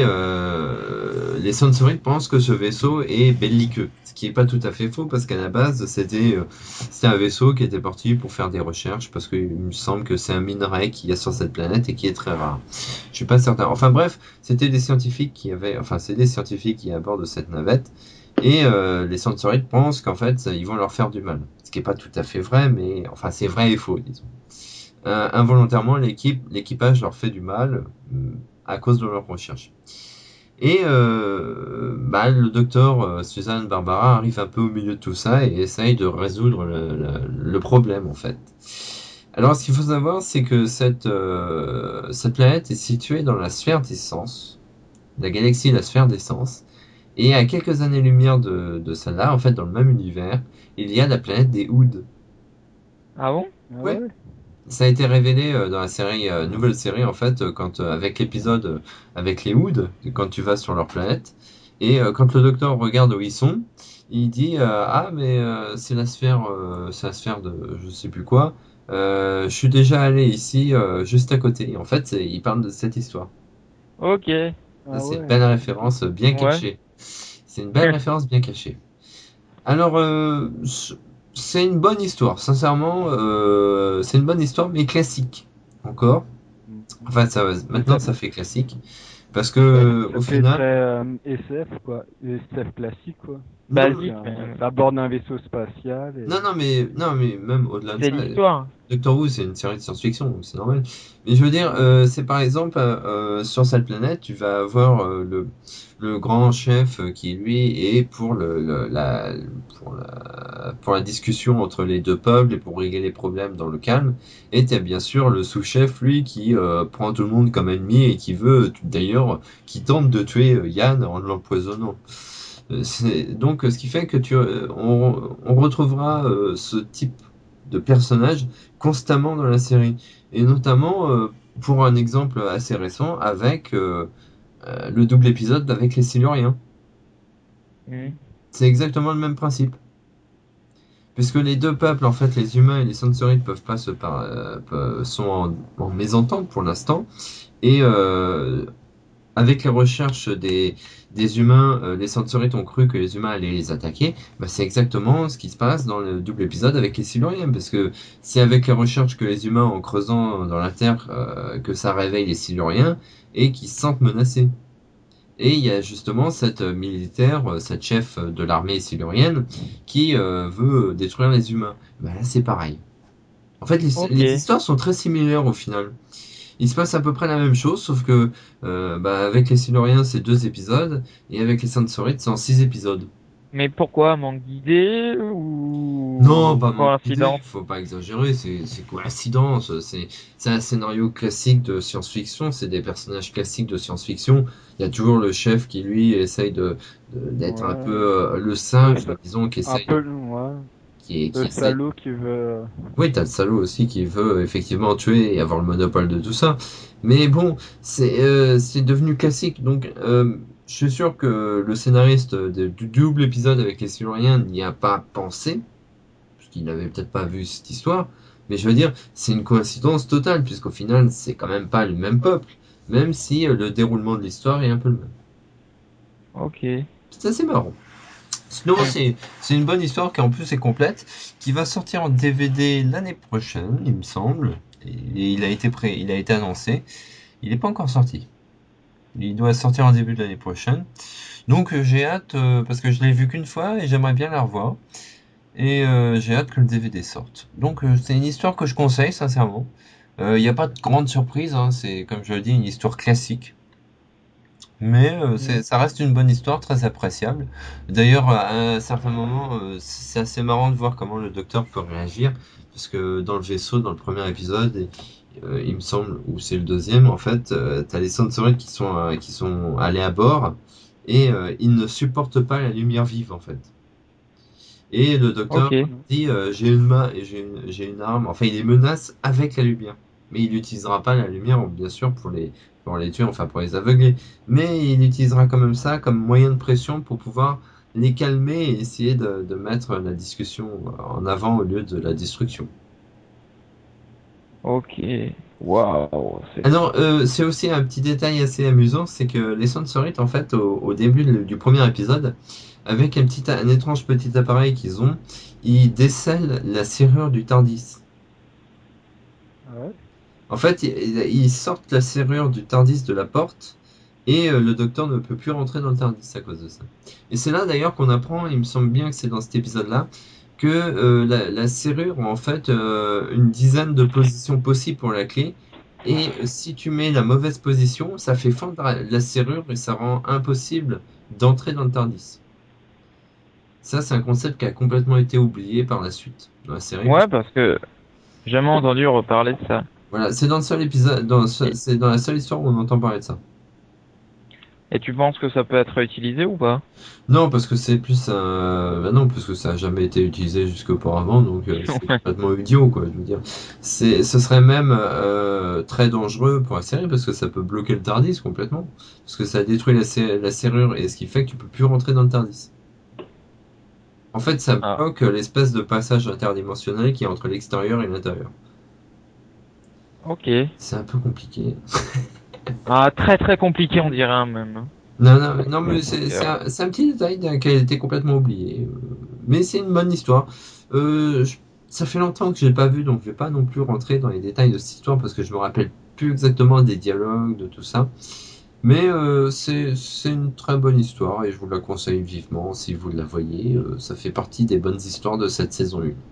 euh, les Sansorites pensent que ce vaisseau est belliqueux, ce qui n'est pas tout à fait faux, parce qu'à la base, c'était euh, c'était un vaisseau qui était parti pour faire des recherches, parce qu'il me semble que c'est un minerai qu'il y a sur cette planète et qui est très rare. Je suis pas certain. Enfin bref, c'était des scientifiques qui avaient, enfin c'est des scientifiques qui abordent cette navette, et euh, les Sansorites pensent qu'en fait, ils vont leur faire du mal. Ce qui n'est pas tout à fait vrai, mais enfin c'est vrai et faux, disons. Euh, involontairement, l'équipe, l'équipage leur fait du mal euh, à cause de leurs recherches. Et euh, bah, le docteur euh, Suzanne Barbara arrive un peu au milieu de tout ça et essaye de résoudre le, le, le problème en fait. Alors ce qu'il faut savoir, c'est que cette, euh, cette planète est située dans la sphère d'essence, la galaxie la sphère d'essence, et à quelques années-lumière de, de celle-là, en fait dans le même univers, il y a la planète des Ouds. Ah bon? Ah Ouais. ouais. Ça a été révélé euh, dans la série, euh, nouvelle série en fait, euh, quand euh, avec l'épisode euh, avec les Hoods, quand tu vas sur leur planète, et euh, quand le docteur regarde où ils sont, il dit euh, ah mais euh, c'est la sphère, euh, c'est la sphère de je sais plus quoi. Euh, je suis déjà allé ici, euh, juste à côté. Et en fait, c'est- il parle de cette histoire. Ok. Ça, Ah c'est une ouais. belle référence euh, bien Ouais. cachée. C'est une belle référence bien cachée. Alors, euh, c- c'est une bonne histoire, sincèrement, euh, c'est une bonne histoire, mais classique. Encore. Mhm. Enfin, ça, Mais maintenant, ça, ça fait classique. Parce ça, que, ça au fait final, très euh, S F, quoi. S F classique, quoi. non, C'est Basique, un- mais ça aborde un vaisseau spatial et... non, non, mais, non, mais même au-delà de c'est ça, l'histoire. Doctor Who, c'est une série de science-fiction, donc c'est normal. Mais je veux dire, Ouais. euh, c'est par exemple, euh, euh, sur cette planète, tu vas avoir euh, le, le grand chef euh, qui, lui, est pour, le, le- la, pour, la, pour la discussion entre les deux peuples et pour régler les problèmes dans le calme. Et tu as bien sûr le sous-chef, lui, qui euh, prend tout le monde comme ennemi et qui veut, d'ailleurs, qui tente de tuer euh, Yann en l'empoisonnant. Euh, c'est- Donc, ce qui fait que tu, euh, on, on retrouvera euh, ce type de personnage constamment dans la série. Et notamment, euh, pour un exemple assez récent, avec euh, euh, le double épisode avec les Siluriens. Mhm. C'est exactement le même principe. Puisque les deux peuples, en fait, les humains et les Sansorites, peuvent pas se par- euh, peuvent- sont en, en mésentente pour l'instant. Et euh, avec les recherches des, des humains, euh, les Sansorites ont cru que les humains allaient les attaquer. Bah, c'est exactement ce qui se passe dans le double épisode avec les Siluriens, parce que c'est avec les recherches que les humains, en creusant dans la Terre, euh, que ça réveille les Siluriens et qu'ils se sentent menacés. Et il y a justement cette euh, militaire, euh, cette chef euh, de l'armée silurienne, qui euh, veut détruire les humains. Bah, là, c'est pareil. En fait, les, Ok. les histoires sont très similaires au final. Il se passe à peu près la même chose, sauf que euh, bah, avec les Siluriens, c'est deux épisodes, et avec les Sansorites, c'est en six épisodes. Mais pourquoi? Manque d'idées Non, ou pas manque d'idée, coïncidence? faut pas exagérer, c'est c'est coïncidence, c'est c'est un scénario classique de science-fiction, c'est des personnages classiques de science-fiction. Il y a toujours le chef qui, lui, essaye de de- d'être un Ouais. peu euh, le Le singe, sa- disons, qui un essaye peu, de, ouais. qui, Le qui essaye. salaud qui veut... Oui, t'as le salaud aussi qui veut effectivement tuer et avoir le monopole de tout ça. Mais bon, c'est euh, c'est devenu classique. Donc, euh, je suis sûr que le scénariste de- du double épisode avec les Siluriens n'y a pas pensé, parce qu'il n'avait peut-être pas vu cette histoire. Mais je veux dire, c'est une coïncidence totale, puisqu'au final, c'est quand même pas le même peuple, même si euh, le déroulement de l'histoire est un peu le même. Ok. C'est assez marrant. Sinon, c'est c'est une bonne histoire qui en plus est complète, qui va sortir en D V D l'année prochaine, il me semble. Et il a été prêt, il a été annoncé. Il n'est pas encore sorti. Il doit sortir en début de l'année prochaine. Donc euh, j'ai hâte, euh, parce que je l'ai vu qu'une fois et j'aimerais bien la revoir. Et euh, j'ai hâte que le D V D sorte. Donc euh, c'est une histoire que je conseille sincèrement. Euh, Il n'y a pas de grande surprise, hein, c'est comme je le dis une histoire classique. Mais euh, c'est, Mhm. ça reste une bonne histoire, très appréciable. D'ailleurs, à un certain moment, euh, c'est assez marrant de voir comment le docteur peut réagir, parce que dans le vaisseau, dans le premier épisode, et, euh, il me semble, ou c'est le deuxième, en fait, euh, t'as les Sansorites qui sont, euh, qui sont allés à bord, et euh, il ne supporte pas la lumière vive en fait. Et le docteur Ok. dit euh, j'ai une main et j'ai une, j'ai une arme. Enfin, il les menace avec la lumière. Mais il n'utilisera pas la lumière, bien sûr, pour les, pour les tuer, enfin pour les aveugler. Mais il utilisera quand même ça comme moyen de pression pour pouvoir les calmer et essayer de, de mettre la discussion en avant au lieu de la destruction. Ok. Waouh. c'est- Alors, euh, c'est aussi un petit détail assez amusant, c'est que les Sensorites, en fait, au, au début du, du premier épisode, avec un petit, un étrange petit appareil qu'ils ont, ils décèlent la serrure du TARDIS. Ouais. En fait, ils, ils sortent la serrure du TARDIS de la porte et euh, le docteur ne peut plus rentrer dans le TARDIS à cause de ça. Et c'est là d'ailleurs qu'on apprend, il me semble bien que c'est dans cet épisode-là, que euh, la, la serrure a en fait euh, une dizaine de positions possibles pour la clé. Et euh, si tu mets la mauvaise position, ça fait fendre la, la serrure et ça rend impossible d'entrer dans le TARDIS. Ça, c'est un concept qui a complètement été oublié par la suite dans la série. Ouais, parce que j'ai jamais entendu reparler de ça. Voilà, c'est dans le seul épisode, dans le seul- Et, c'est dans la seule histoire où on entend parler de ça. et tu penses que ça peut être utilisé ou pas? Non, parce que c'est plus un... bah non, parce que ça a jamais été utilisé jusqu'auparavant, donc euh, c'est Ouais. complètement idiot, quoi, je veux dire. C'est, ce serait même euh, très dangereux pour la série, parce que ça peut bloquer le TARDIS complètement, parce que ça détruit la, sé- la serrure, et ce qui fait que tu peux plus rentrer dans le TARDIS. En fait, ça Ah. bloque l'espèce de passage interdimensionnel qui est entre l'extérieur et l'intérieur. Ok. C'est un peu compliqué. Ah, très très compliqué, on dirait hein, même. Non, non, mais- non, mais c'est Donc, c'est euh, un, c'est un petit détail d'un- qui a été complètement oublié. euh, Mais c'est une bonne histoire. Euh, je- ça fait longtemps que je l'ai pas vu, donc je vais pas non plus rentrer dans les détails de cette histoire parce que je me rappelle plus exactement des dialogues, de tout ça. Mais euh, c'est c'est une très bonne histoire et je vous la conseille vivement si vous la voyez. Euh, ça fait partie des bonnes histoires de cette saison un.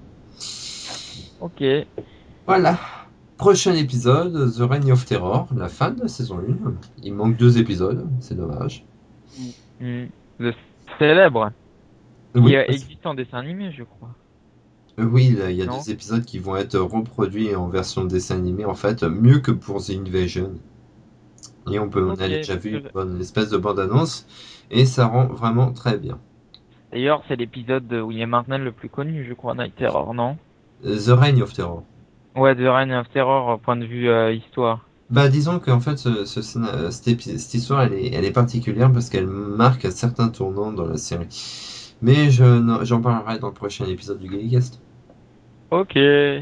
ok. Voilà. Prochain épisode, The Reign of Terror, la fin de la saison un. Il manque deux épisodes, c'est dommage. Hmm. Le célèbre, qui Oui, euh, parce- existe en dessin animé, je crois. Euh, Oui, là, il y a Non? deux épisodes qui vont être reproduits en version dessin animé, en fait, mieux que pour The Invasion. Et on peut, on Ok. a déjà parce vu une que- bonne espèce de bande-annonce, et ça rend vraiment très bien. D'ailleurs, c'est l'épisode de William Hartnell le plus connu, je crois, Night Terror, non? Euh, The Reign of Terror. Ouais, The Reign of Terror, euh, point de vue euh, histoire. Bah, disons qu'en fait, ce, ce scéna- euh, cette, épi- cette histoire, elle est, elle est particulière parce qu'elle marque un certain tournant dans la série. Mais je, n'en- j'en parlerai dans le prochain épisode du Gallicast. Ok. Et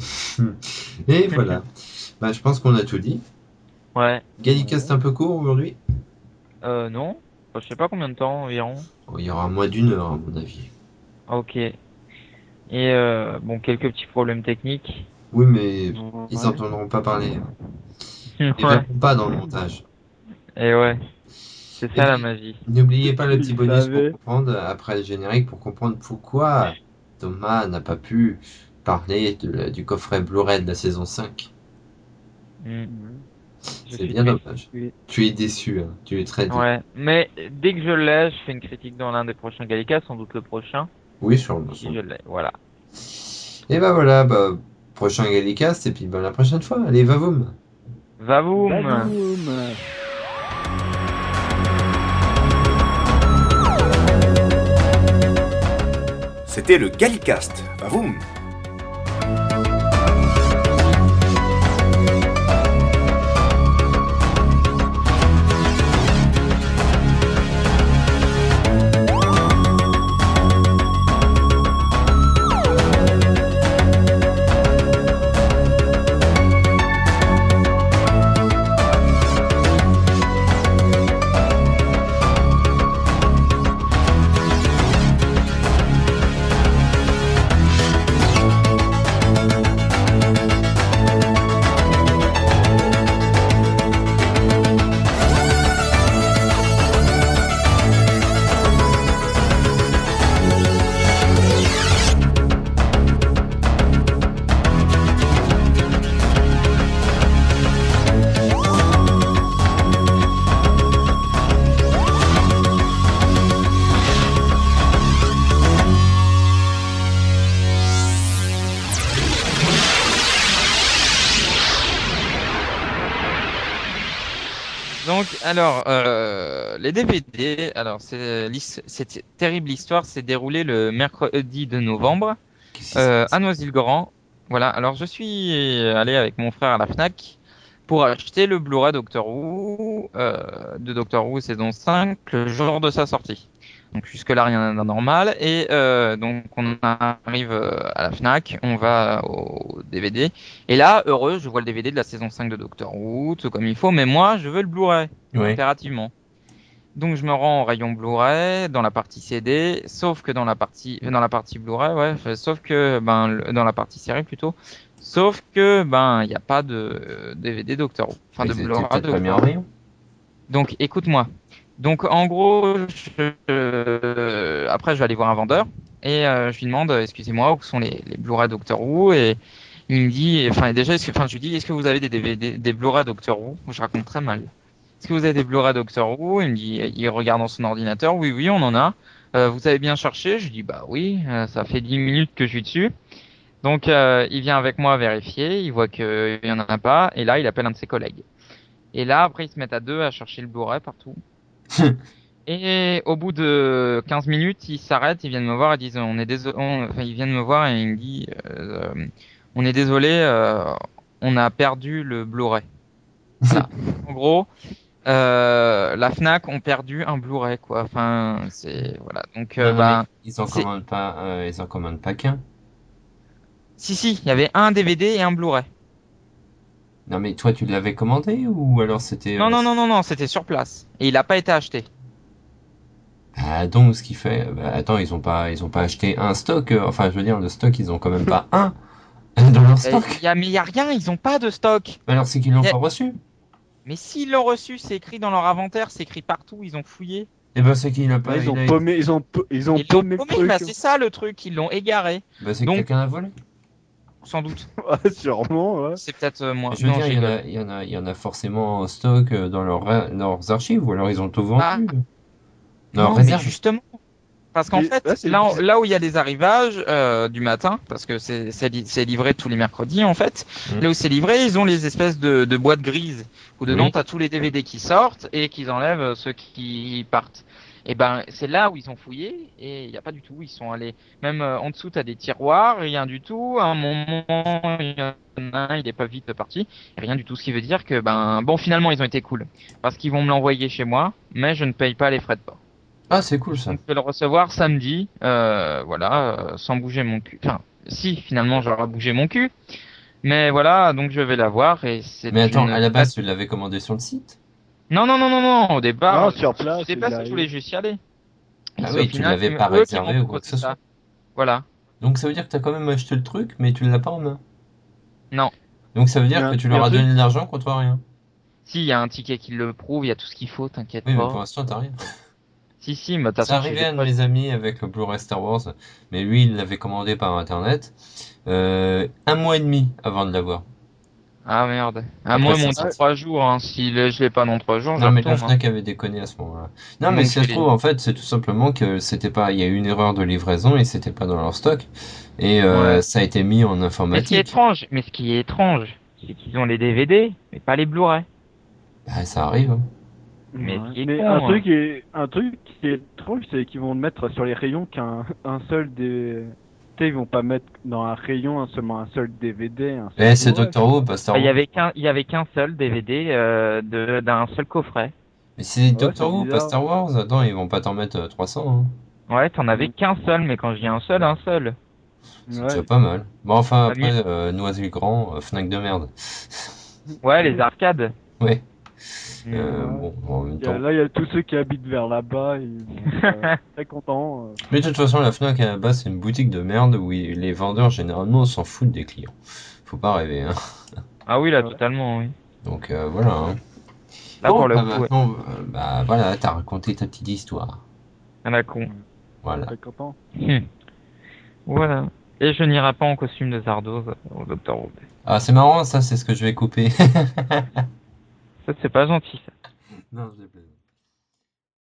voilà. Bah, je pense qu'on a tout dit. Ouais. Gallicast un peu court aujourd'hui. Euh, non? Enfin, je sais pas combien de temps environ. Oh, il y aura moins d'une heure, à mon avis. Ok. Et euh, bon, quelques petits problèmes techniques. Oui, mais ils Ouais. n'entendront pas parler. Ils Ouais. verront pas dans le montage. Et ouais. C'est Et ça la puis, magie. n'oubliez pas le Il petit bonus savait. pour comprendre, après le générique, pour comprendre pourquoi Thomas n'a pas pu parler de la- du coffret Blu-ray de la saison cinq. Hmm. Je C'est suis bien triste. dommage. Oui. Tu es déçu, hein. Tu es très déçu. Ouais. Mais dès que je l'ai, je fais une critique dans l'un des prochains Gallica, sans doute le prochain. Oui, sûrement. Si je l'ai. Voilà. Et bah voilà, bah, prochain Gallicast, et puis bah, la prochaine fois. Allez, va-voum. Vavoum! Baboum. C'était le Gallicast. Bavoum! Donc, alors, euh, les D V D, alors, c'est, l'his- cette terrible histoire s'est déroulée le mercredi de novembre Qu'est-ce qui se euh, passe? à Noisy-le-Grand. Voilà, alors je suis allé avec mon frère à la Fnac pour acheter le Blu-ray Doctor Who, euh, de Doctor Who saison cinq le jour de sa sortie. Donc jusque-là, rien d'anormal. Et euh, donc on arrive euh, à la Fnac, on va au D V D. Et là, heureux, je vois le D V D de la saison cinq de Doctor Who, tout comme il faut. Mais moi, je veux le Blu-ray, Ouais. impérativement. Donc je me rends au rayon Blu-ray, dans la partie C D, sauf que dans la partie, dans la partie Blu-ray, ouais, f- sauf que ben le- dans la partie série plutôt, sauf que ben il n'y a pas de euh, D V D Doctor Who, enfin Mais de ils étaient Blu-ray peut-être pas mis en Doctor Who. rayon. Donc écoute-moi. Donc en gros, je- euh, après je vais aller voir un vendeur et euh, je lui demande, euh, excusez-moi, où sont les, les Blu-ray Doctor Who et il me dit, enfin déjà, est-ce que, enfin je lui dis, est-ce que vous avez des D V D, des Blu-ray Doctor Who? Je raconte très mal. Est-ce que vous avez des Blu-ray Doctor Who? Il me dit, il regarde dans son ordinateur, oui, oui, on en a. Euh, vous avez bien cherché? Je lui dis, bah oui, euh, ça fait dix minutes que je suis dessus. Donc euh, il vient avec moi vérifier, il voit qu'il y en a pas et là il appelle un de ses collègues. Et là après ils se mettent à deux à chercher le Blu-ray partout. Et au bout de quinze minutes, ils s'arrêtent, ils viennent me voir et disent on est désolé, enfin ils viennent me voir et ils me disent euh, on est désolé, euh, on a perdu le Blu-ray. Voilà. En gros, euh, la Fnac ont perdu un Blu-ray quoi. Enfin, c'est voilà. Donc Non, euh, non, mais bah ils en c'est commandent pas, euh, ils en commandent pas qu'un. si si, il y avait un D V D et un Blu-ray. Non, mais toi, tu l'avais commandé ou alors c'était. Non euh, non non non non, c'était sur place et il n'a pas été acheté. Ah, donc, ce qui fait. Bah, attends, ils ont pas, ils ont pas acheté un stock. euh, Enfin, je veux dire, le stock, ils ont quand même pas un dans leur Et il stock. y a mais il y a rien, ils ont pas de stock. Alors, c'est qu'ils l'ont Il y a- pas reçu. Mais s'ils l'ont reçu, c'est écrit dans leur inventaire, c'est écrit partout, ils ont fouillé. Et ben, c'est qu'il a Ouais, pas. ils ont Il a... paumé, ils ont, pa- ils ont Ils l'ont paumé le paumé, bah truc. c'est ça le truc, ils l'ont égaré. Bah, c'est que Donc, quelqu'un a volé. sans doute, Ouais, sûrement, ouais. c'est peut-être euh, moi. Mais je veux Non, dire, je il y en rigole. a, il y en a, il y en a forcément en stock euh, dans leur, leurs archives ou alors ils ont tout Ah, vendu. Dans leur non, mais réserve. justement. Parce qu'en Mais là, fait, c'est là, bizarre. là où il y a les arrivages euh, du matin, parce que c'est c'est li- c'est livré tous les mercredis en fait, Mm. là où c'est livré, ils ont les espèces de, de boîtes grises où dedans Oui. t'as tous les D V D qui sortent et qu'ils enlèvent euh, ceux qui partent. Et ben c'est là où ils ont fouillé et il n'y a pas du tout. Ils sont allés même euh, en dessous t'as des tiroirs, rien du tout. À un moment il y en a un, il est pas vite parti, et rien du tout. Ce qui veut dire que ben bon finalement ils ont été cool parce qu'ils vont me l'envoyer chez moi, mais je ne paye pas les frais de port. Ah, c'est cool ça. Donc je vais le recevoir samedi, euh, voilà, euh, sans bouger mon cul. Enfin, si, finalement, j'aurai bougé mon cul. Mais voilà, donc je vais l'avoir et Mais c'est attends, une... à la base, tu l'avais commandé sur le site? Non, non, non, non, non, au départ, Non, euh, sur je me place, disais il pas si je arrive. voulais juste y aller. Et Ah c'est au oui, tu final l'avais eux pas eux qui m'ont réservé ou quoi que proposé ce soit. ça. Voilà. Donc ça veut dire que tu as quand même acheté le truc, mais tu ne l'as pas en main. Non. Donc ça veut Mais dire un, que tu mais leur un as truc, donné de l'argent contre rien. Si, il y a un ticket qui le prouve, il y a tout ce qu'il faut, t'inquiète Oui, mais pour pas. l'instant, t'as rien. Si, si, mais de toute C'est façon, j'ai arrivé des à un de potes. mes amis avec le Blu-ray Star Wars, mais lui, il l'avait commandé par internet euh, un mois et demi avant de l'avoir. Ah merde. Ah, Après, moi, ils ça m'ont dit sort. trois jours, hein. Si le- je l'ai pas dans trois jours, je Non, le mais la retourne, hein. Fnac avait déconné à ce moment-là. Non, mais Donc si ça je se trouve, l'ai. en fait, c'est tout simplement que c'était pas, il y a eu une erreur de livraison et c'était pas dans leur stock. Et euh, Ouais. ça a été mis en Mais ce qui est informatique. étrange, mais ce qui est étrange, c'est qu'ils ont les D V D, mais pas les Blu-ray. Bah, ça arrive. Hein. Mais ouais. ce qui est Mais con, un hein. truc, est, un truc qui est étrange, c'est qu'ils vont le mettre sur les rayons qu'un un seul des. Tu sais, ils vont pas mettre dans un rayon un- seulement un seul D V D, un seul Eh, c'est Blu-ray. Doctor Who, pas Star Bah, il y Wars. avait qu'un, il y avait qu'un seul D V D euh, de, d'un seul coffret. Mais c'est Ouais, Doctor c'est Who, pas bizarre. Star Wars. Attends, ils vont pas t'en mettre euh, trois cents. Hein. Ouais, t'en avais Mm. qu'un seul, mais quand je dis un seul, un seul. C'est Ouais. déjà pas mal. Bon, enfin, T'as mis- après, euh, Noisy-le-Grand, euh, Fnac de merde. Ouais, les arcades. Ouais. Mm. Euh, Ouais. bon, en même Il y a- temps. là, il y a tous ceux qui habitent vers là-bas, ils vont être euh, très contents. euh. Mais de toute façon, la Fnac à la base, c'est une boutique de merde où ils- les vendeurs, généralement, s'en foutent des clients. Faut pas rêver, hein. Ah oui, là, Ouais. totalement, oui. Donc, euh, voilà, hein. Là, Bon, pour le bah, coup, ouais. maintenant, euh, bah, voilà, t'as raconté ta petite histoire. À la con. Voilà. Très contents. Hmm. Voilà. Et je n'irai pas en costume de Zardoz au Docteur Who. Ah, c'est marrant, ça, c'est ce que je vais couper. Ça, c'est pas gentil, ça. Non, je l'ai pas.